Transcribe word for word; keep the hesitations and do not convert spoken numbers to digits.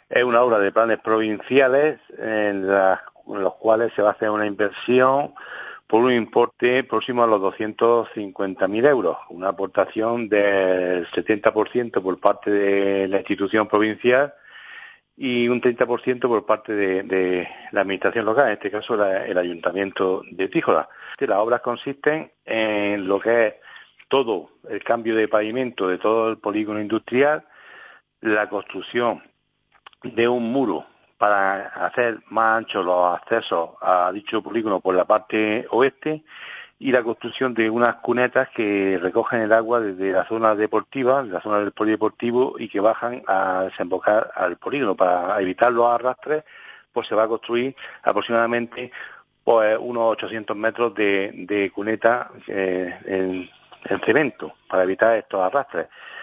Es una obra de planes provinciales en, la, en los cuales se va a hacer una inversión por un importe próximo a los doscientos cincuenta mil euros, una aportación del setenta por ciento por parte de la institución provincial y un treinta por ciento por parte de, de la administración local, en este caso la, el Ayuntamiento de Tíjola. Las obras consisten en lo que es todo el cambio de pavimento de todo el polígono industrial, la construcción de un muro para hacer más anchos los accesos a dicho polígono por la parte oeste y la construcción de unas cunetas que recogen el agua desde la zona deportiva, de la zona del polideportivo y que bajan a desembocar al polígono. Para evitar los arrastres, pues se va a construir aproximadamente pues unos ochocientos metros de, de cuneta eh, en, en cemento para evitar estos arrastres.